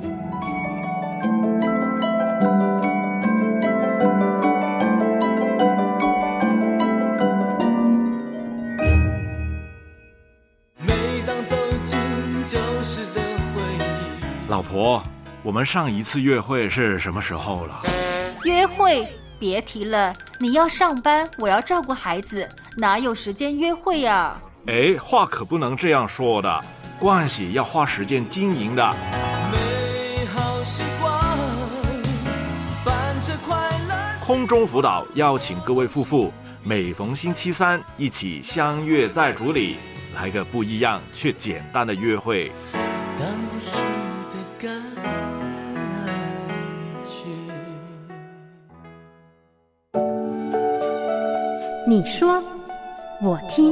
每当走进旧时的回忆。 老婆，我们上一次约会是什么时候了？ 约会？别提了，你要上班，我要照顾孩子，哪有时间约会啊？ 哎，话可不能这样说的，关系要花时间经营的。 美好时光伴着快乐。 空中辅导邀请各位夫妇每逢星期三一起相约在主里，来个不一样却简单的约会。 当初的感你说，我听，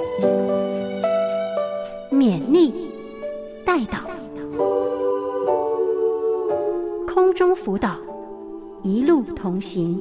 勉励，带导，空中辅导，一路同行。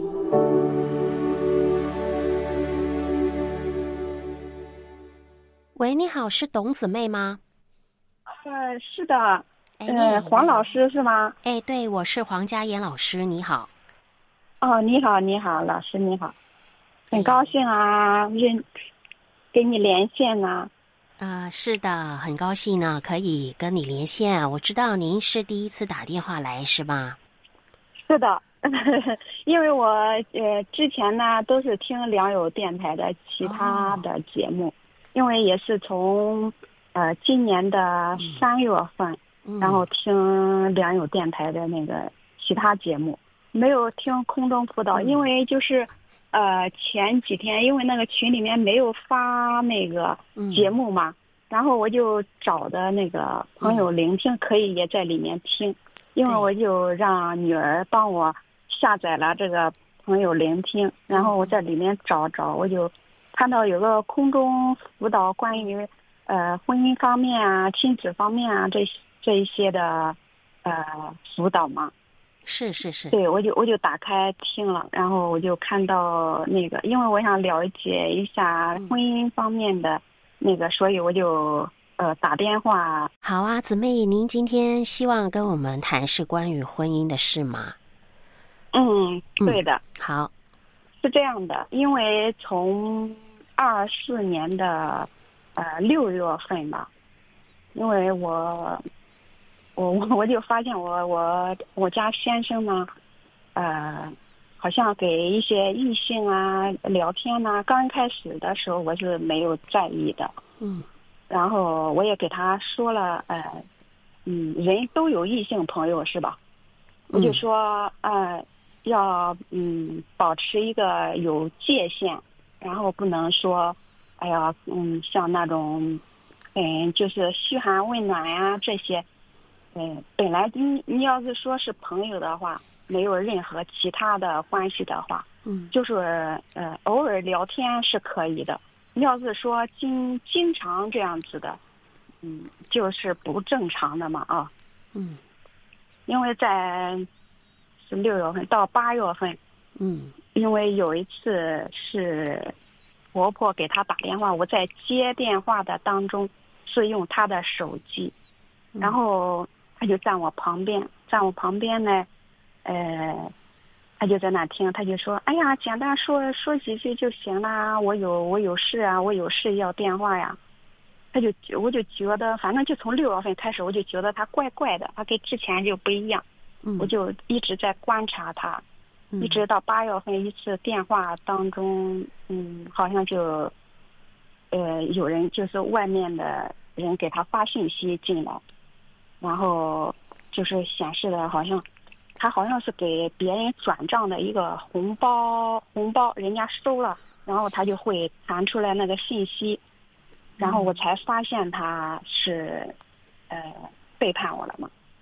喂，你好，是董姊妹吗？ 呃，是的，呃，黄老师是吗？ 哎，对，我是黄嘉妍老师，你好。 哦，你好，你好，老师你好。很高兴啊，认跟你连线呢、啊。 啊、呃，是的，很高兴呢，可以跟你连线。我知道您是第一次打电话来，是吧？ 是的，因为我呃之前呢都是听良友电台的其他的节目，哦、因为也是从呃今年的三月份，嗯、然后听良友电台的那个其他节目，没有听空中辅导，嗯、因为就是。呃，前几天因为那个群里面没有发那个节目嘛，嗯、然后我就找的那个朋友聆听，可以也在里面听，嗯、因为我就让女儿帮我下载了这个朋友聆听，然后我在里面找找，我就看到有个空中辅导关于呃婚姻方面啊、亲子方面啊这这一些的呃辅导嘛。 是是是， 对，我就我就打开听了，然后我就看到那个，因为我想了解一下婚姻方面的那个，所以我就呃打电话。 好啊，姊妹，您今天希望跟我们谈是关于婚姻的事吗？ 嗯，对的。 嗯、好， 是这样的，因为从二四年的呃六月份吧，因为我。我我我就发现我我我家先生呢，呃，好像给一些异性啊聊天呐、啊，刚开始的时候我是没有在意的， 嗯， 然后我也给他说了，呃，嗯，人都有异性朋友是吧？我就说，呃，要嗯保持一个有界限，然后不能说，哎呀，嗯，像那种，嗯，就是嘘寒问暖呀这些。嗯，本来你你要是说是朋友的话，没有任何其他的关系的话， 嗯， 就是呃偶尔聊天是可以的。你要是说经经常这样子的，嗯，就是不正常的嘛啊。 嗯， 因为在是六月份到八月份， 嗯， 因为有一次是婆婆给他打电话，我在接电话的当中是用他的手机， 嗯、 然后。他就站我旁边，站我旁边呢，呃，他就在那听，他就说：“哎呀，简单说说几句就行啦，我有我有事啊，我有事要电话呀。”他就我就觉得，反正就从六月份开始，我就觉得他怪怪的，他跟之前就不一样。 嗯， 我就一直在观察他， 嗯、 一直到八月份一次电话当中，嗯，好像就，呃，有人就是外面的人给他发信息进来。然后就是显示的好像他好像是给别人转账的一个红包，红包人家收了，然后他就会弹出来那个信息，然后我才发现他是呃背叛我了嘛。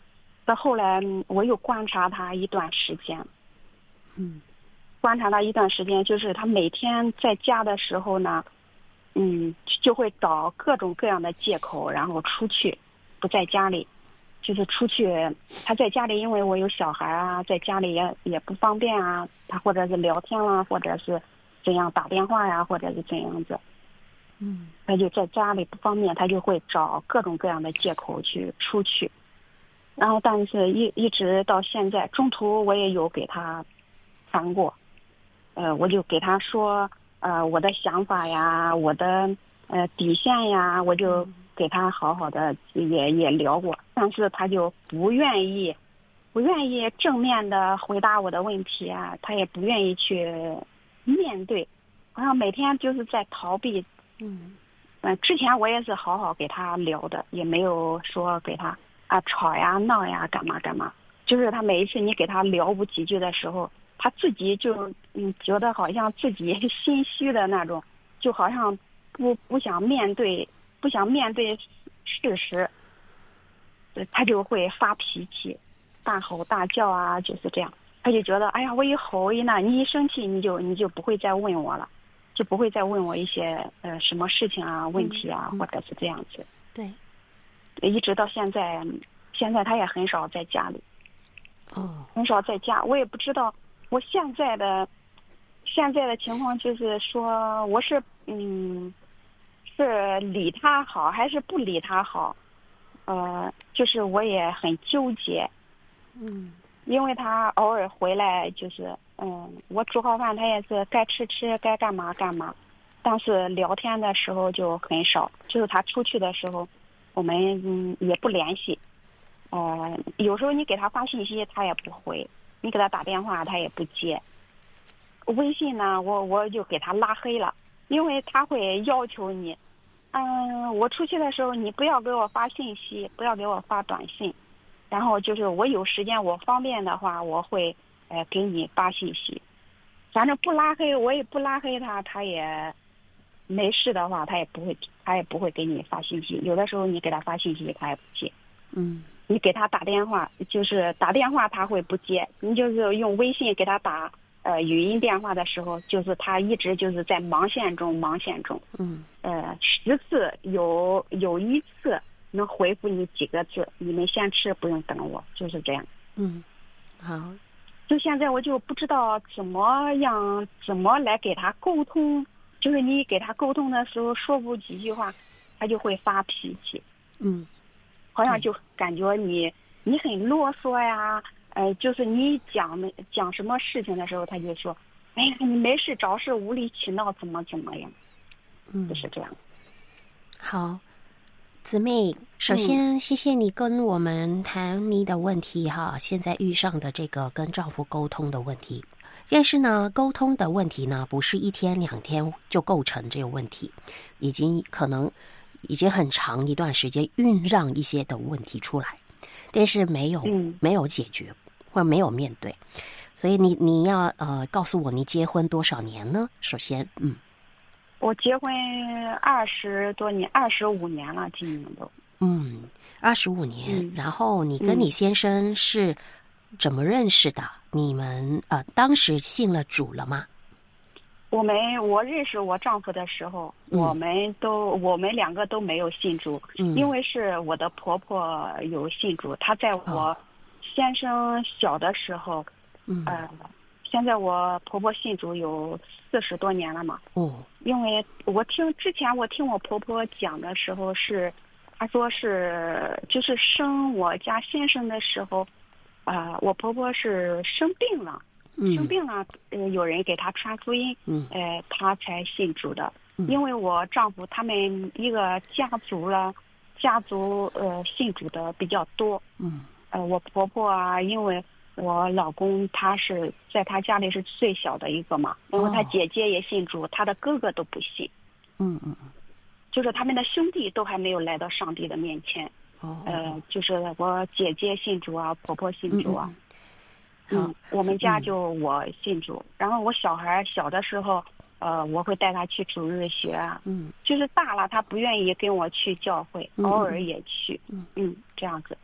到后来我又观察他一段时间， 嗯， 观察他一段时间，就是他每天在家的时候呢，嗯，就会找各种各样的借口，然后出去，不在家里，就是出去。他在家里，因为我有小孩啊，在家里也也不方便啊，他或者是聊天啦，或者是怎样打电话呀，或者是怎样子。 嗯， 他就在家里不方便，他就会找各种各样的借口去出去。然后，但是一一直到现在，中途我也有给他谈过，呃，我就给他说，呃，我的想法呀，我的呃底线呀，我就给他好好的也也聊过，但是他就不愿意，不愿意正面的回答我的问题啊，他也不愿意去面对，好像每天就是在逃避。 嗯， 呃，之前我也是好好给他聊的，也没有说给他啊吵呀闹呀干嘛干嘛。就是他每一次你给他聊不几句的时候，他自己就嗯觉得好像自己心虚的那种，就好像不不想面对，不想面对事实，他就会发脾气，大吼大叫啊，就是这样。他就觉得哎呀，我一吼一闹，你一生气你就你就不会再问我了。就不会再问我一些呃什么事情啊、问题啊， 嗯、 或者是这样子。 对， 一直到现在，现在他也很少在家里。 哦， 很少在家，我也不知道我现在的现在的情况，就是说我是嗯是理他好还是不理他好？呃，就是我也很纠结。 嗯， 因为他偶尔回来就是。嗯，我煮好饭，他也是该吃吃，该干嘛干嘛，但是聊天的时候就很少。就是他出去的时候，我们嗯也不联系。呃，有时候你给他发信息，他也不回；你给他打电话，他也不接。微信呢，我我就给他拉黑了，因为他会要求你，嗯，我出去的时候你不要给我发信息，不要给我发短信，然后就是我有时间我方便的话，我会。呃，给你发信息，反正不拉黑，我也不拉黑他，他也没事的话，他也不会，他也不会给你发信息。有的时候你给他发信息，他也不接。 嗯， 你给他打电话，就是打电话他会不接。你就是用微信给他打呃语音电话的时候，就是他一直就是在忙线中，忙线中。 嗯， 呃，十次有有一次能回复你几个字，你们先吃，不用等我，就是这样。 嗯，好。 就现在我就不知道怎么样怎么来给他沟通，就是你给他沟通的时候说不几句话，他就会发脾气。 嗯， 好像就感觉你你很啰嗦呀，呃，就是你讲讲什么事情的时候，他就说，哎呀，你没事找事无理取闹，怎么怎么样， 嗯， 就是这样。 好。姊妹，首先谢谢你跟我们谈你的问题哈，现在遇上的这个跟丈夫沟通的问题。但是呢，沟通的问题呢，不是一天两天就构成这个问题，已经可能已经很长一段时间酝酿一些的问题出来，但是没有、 嗯、 没有解决或者没有面对，所以你你要呃告诉我你结婚多少年呢？首先，嗯。 我结婚二十多年，二十五年了，今年都。 嗯，二十五年、 嗯。 然后你跟你先生是怎么认识的？嗯、你们呃当时信了主了吗？ 我们我认识我丈夫的时候，嗯、我们都我们两个都没有信主、 嗯， 因为是我的婆婆有信主，她在我先生小的时候， 嗯、 呃。现在我婆婆信主有四十多年了嘛。 哦。 因为我听之前我听我婆婆讲的时候是，她说是就是生我家先生的时候，啊、呃，我婆婆是生病了， 嗯、 生病了，呃，有人给她传福音， 嗯， 呃，她才信主的。 嗯、 因为我丈夫他们一个家族了，家族呃信主的比较多。 嗯。 呃，我婆婆啊，因为。我老公他是在他家里是最小的一个嘛，因为他姐姐也信主，他的哥哥都不信。 嗯嗯嗯， 就是他们的兄弟都还没有来到上帝的面前。 哦， 呃，就是我姐姐信主啊，婆婆信主啊。 嗯， 嗯我们家就我信主，然后我小孩小的时候，呃，我会带他去主日学啊。 嗯， 就是大了他不愿意跟我去教会， 嗯、 偶尔也去。 嗯嗯，这样子。 对。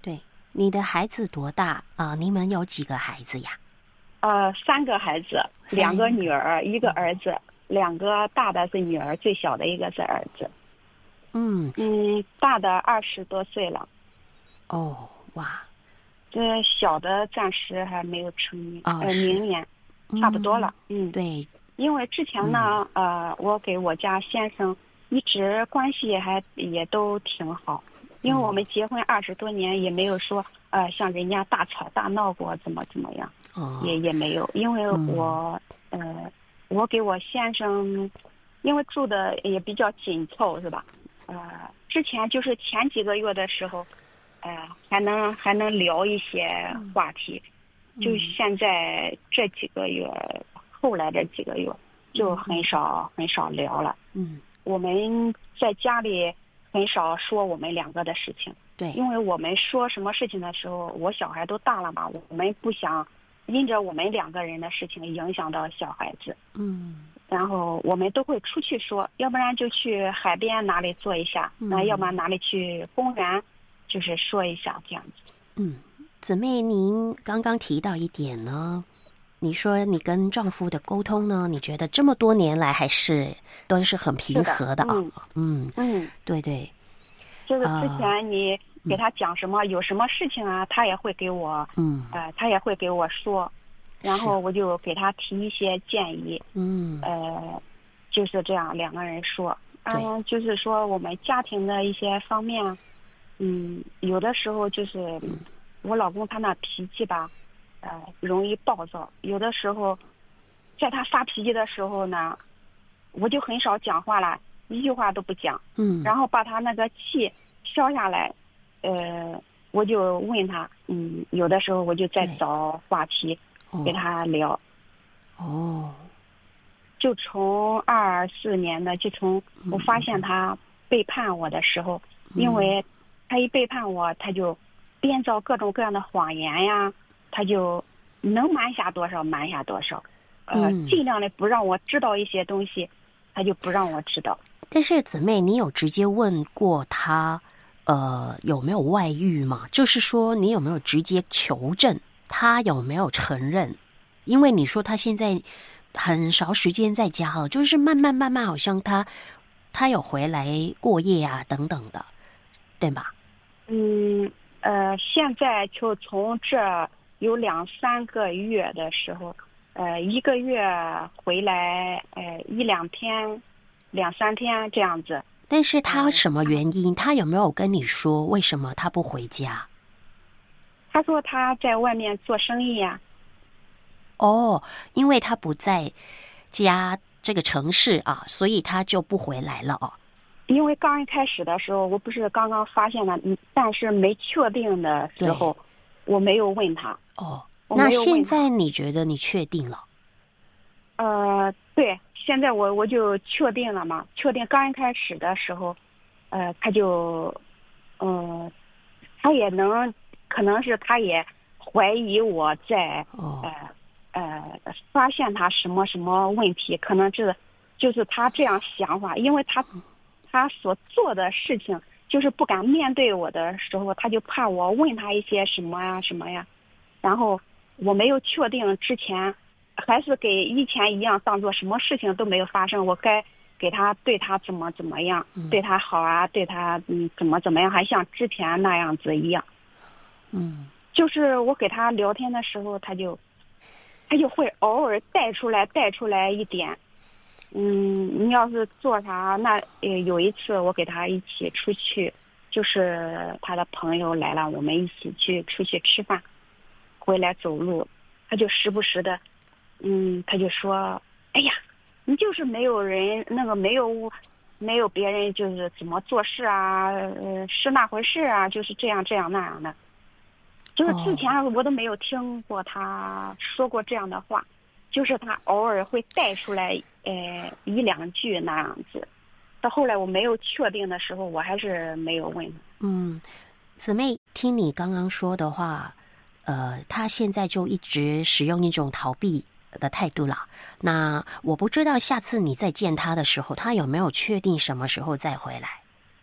你的孩子多大啊、呃？你们有几个孩子呀？ 呃，三个孩子，两个女儿，一个儿子，两个大的是女儿，最小的一个是儿子。 嗯嗯，大的二十多岁了。 哦，哇！ 这小的暂时还没有成年， 哦、 呃，明年差不多了。 嗯， 嗯对。 因为之前呢，嗯、呃，我给我家先生一直关系还也都挺好，因为我们结婚二十多年，也没有说呃像人家大吵大闹过，怎么怎么样， 哦、 也也没有。因为我、嗯、呃，我给我先生，因为住的也比较紧凑，是吧？呃，之前就是前几个月的时候。呃，还能还能聊一些话题，嗯、就现在这几个月，后来这几个月就很少、嗯、很少聊了。 嗯， 我们在家里很少说我们两个的事情。 对， 因为我们说什么事情的时候，我小孩都大了嘛，我们不想因着我们两个人的事情影响到小孩子。 嗯， 然后我们都会出去说，要不然就去海边哪里坐一下，那、嗯、要不然哪里去公园。就是说一下这样子。 嗯，姊妹，您刚刚提到一点呢，你说你跟丈夫的沟通呢，你觉得这么多年来还是都是很平和的啊？ 嗯 嗯, 嗯，对对。 就是之前你给他讲什么，呃、有什么事情啊，他也会给我， 嗯， 呃，他也会给我说，然后我就给他提一些建议。 嗯， 呃，就是这样两个人说，嗯、呃，就是说我们家庭的一些方面。嗯，有的时候就是我老公他那脾气吧，呃，容易暴躁。有的时候，在他发脾气的时候呢，我就很少讲话了，一句话都不讲。 嗯。 然后把他那个气消下来，呃，我就问他，嗯，有的时候我就在找话题给他聊。 哦。 就从二四年的，就从我发现他背叛我的时候， 嗯、 因为。他一背叛我，他就编造各种各样的谎言呀，他就能瞒下多少瞒下多少，呃， 嗯、 尽量的不让我知道一些东西，他就不让我知道。 但是姊妹，你有直接问过他，呃，有没有外遇吗？就是说，你有没有直接求证他有没有承认？因为你说他现在很少时间在家了，就是慢慢慢慢，好像他他有回来过夜啊，等等的，对吧？ 嗯，呃，现在就从这有两三个月的时候，呃，一个月回来，呃，一两天、两三天这样子。 但是他什么原因？呃、他有没有跟你说为什么他不回家？ 他说他在外面做生意呀、 啊。哦，因为他不在家这个城市啊，所以他就不回来了哦。 因为刚一开始的时候，我不是刚刚发现了，但是没确定的时候，我没有问他。 哦，那现在你觉得你确定了？ 呃，对，现在我我就确定了嘛，确定刚一开始的时候，呃，他就，呃，他也能，可能是他也怀疑我在， 哦、 呃呃，发现他什么什么问题，可能是就是他这样想法，因为他。他所做的事情就是不敢面对我的时候，他就怕我问他一些什么呀什么呀，然后我没有确定之前，还是给以前一样当做什么事情都没有发生，我该给他对他怎么怎么样， 嗯、 对他好啊，对他嗯怎么怎么样，还像之前那样子一样。 嗯， 就是我给他聊天的时候，他就他就会偶尔带出来带出来一点。嗯，你要是做啥，那呃有一次我给他一起出去，就是他的朋友来了，我们一起去出去吃饭，回来走路，他就时不时的，嗯，他就说，哎呀，你就是没有人那个没有没有别人就是怎么做事啊，呃是那回事啊，就是这样这样那样的，就是之前我都没有听过他说过这样的话。就是他偶尔会带出来，呃，一两句那样子。到后来我没有确定的时候，我还是没有问。 嗯，姊妹，听你刚刚说的话，呃，他现在就一直使用一种逃避的态度了。那我不知道下次你再见他的时候，他有没有确定什么时候再回来？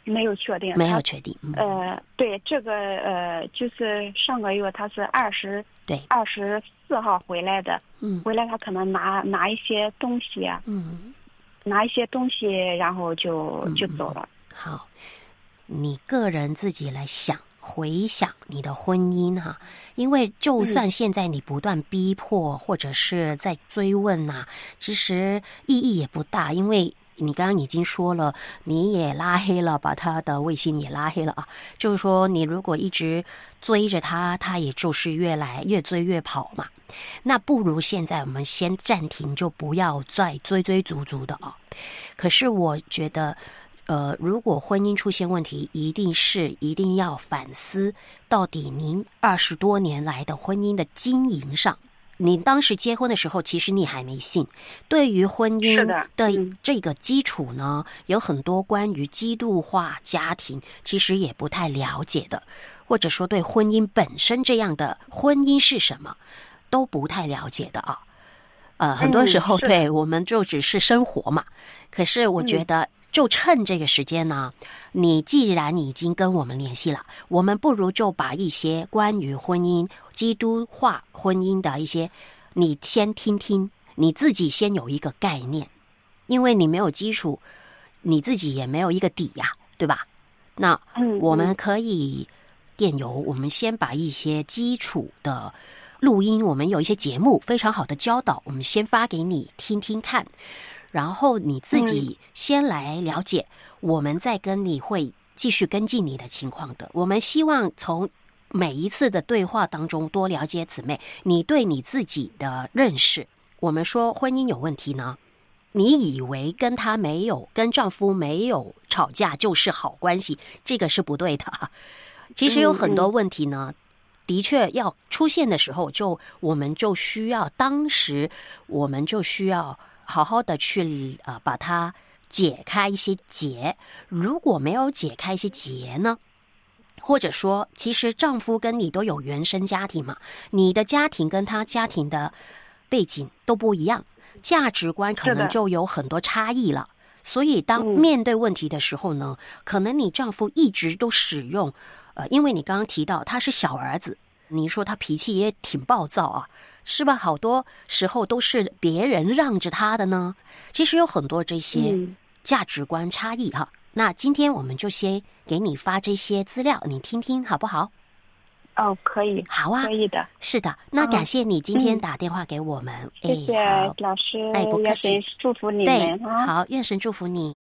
没有确定， 没有确定。 嗯、呃，对，这个呃，就是上个月他是二十对二十四号回来的， 嗯， 回来他可能拿拿一些东西啊， 嗯， 拿一些东西，然后就就走了。 嗯、好，你个人自己来想。回想你的婚姻哈，因为就算现在你不断逼迫或者是在追问呐、啊，其实意义也不大，因为你刚刚已经说了，你也拉黑了，把他的微信也拉黑了啊。就是说，你如果一直追着他，他也就是越来越追越跑嘛。那不如现在我们先暂停，就不要再追追逐逐的啊。可是我觉得。呃，如果婚姻出现问题，一定是一定要反思，到底您二十多年来的婚姻的经营上，你当时结婚的时候，其实你还没信，对于婚姻的这个基础呢，有很多关于基督化家庭，其实也不太了解的，或者说对婚姻本身这样的婚姻是什么，都不太了解的啊。呃，很多时候、嗯、对我们就只是生活嘛，可是我觉得。嗯就趁这个时间呢，你既然已经跟我们联系了，我们不如就把一些关于婚姻、基督化婚姻的一些，你先听听，你自己先有一个概念，因为你没有基础，你自己也没有一个底呀、啊，对吧？那我们可以电邮，我们先把一些基础的录音，我们有一些节目非常好的教导，我们先发给你听听看。然后你自己先来了解，嗯、我们再跟你会继续跟进你的情况的。我们希望从每一次的对话当中多了解姊妹你对你自己的认识。我们说婚姻有问题呢，你以为跟他没有跟丈夫没有吵架就是好关系，这个是不对的。其实有很多问题呢，嗯嗯的确要出现的时候就，就我们就需要当时我们就需要。好好的去呃把它解开一些结，如果没有解开一些结呢，或者说其实丈夫跟你都有原生家庭嘛，你的家庭跟他家庭的背景都不一样，价值观可能就有很多差异了。所以当面对问题的时候呢，嗯、可能你丈夫一直都使用呃，因为你刚刚提到他是小儿子，你说他脾气也挺暴躁啊。是吧？好多时候都是别人让着他的呢。其实有很多这些价值观差异哈。嗯、那今天我们就先给你发这些资料，你听听好不好？ 哦，可以。 好啊， 可以的。 是的，那感谢你今天打电话给我们。 嗯、谢谢老师， 哎，不客气。 愿神祝福你们。 对，好，愿神祝福你。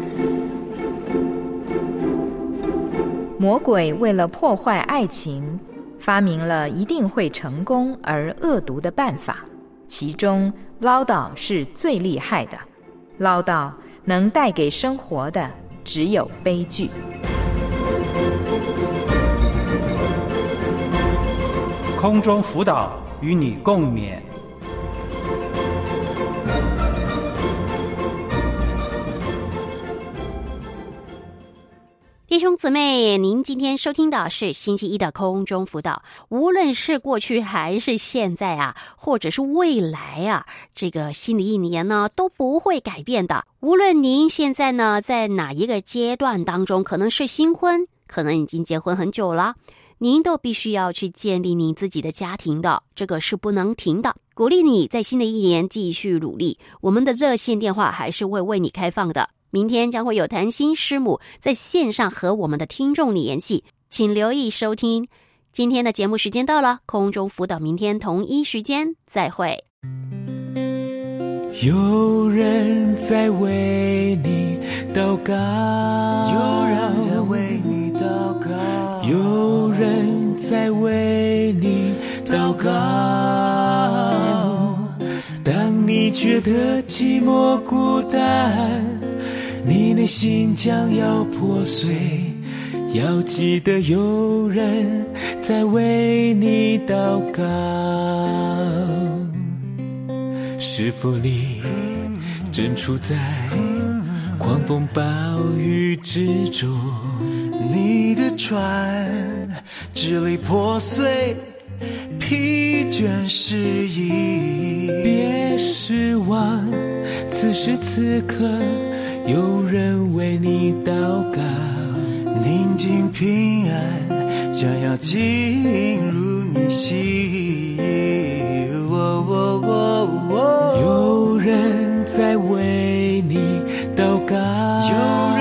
魔鬼为了破坏爱情。发明了一定会成功而恶毒的办法，其中唠叨是最厉害的。唠叨能带给生活的只有悲剧。 空中辅导与你共勉。 弟兄姊妹，您今天收听的是星期一的空中辅导。无论是过去还是现在啊，或者是未来啊，这个新的一年呢都不会改变的。无论您现在呢在哪一个阶段当中，可能是新婚，可能已经结婚很久了，您都必须要去建立您自己的家庭的，这个是不能停的。鼓励你在新的一年继续努力。我们的热线电话还是会为你开放的。明天将会有谈心师母在线上和我们的听众联系，请留意收听。今天的节目时间到了，空中辅导明天同一时间再会。 有人在为你祷告， 有人在为你祷告， 有人在为你祷告。当你觉得寂寞孤单，你内心将要破碎，要记得有人在为你祷告。是否你正处在狂风暴雨之中？ 你的船支离破碎，疲倦失意。 别失望，此时此刻有人为你祷告， 宁静平安将要进入你心。哦哦哦哦， 有人在为你祷告， 有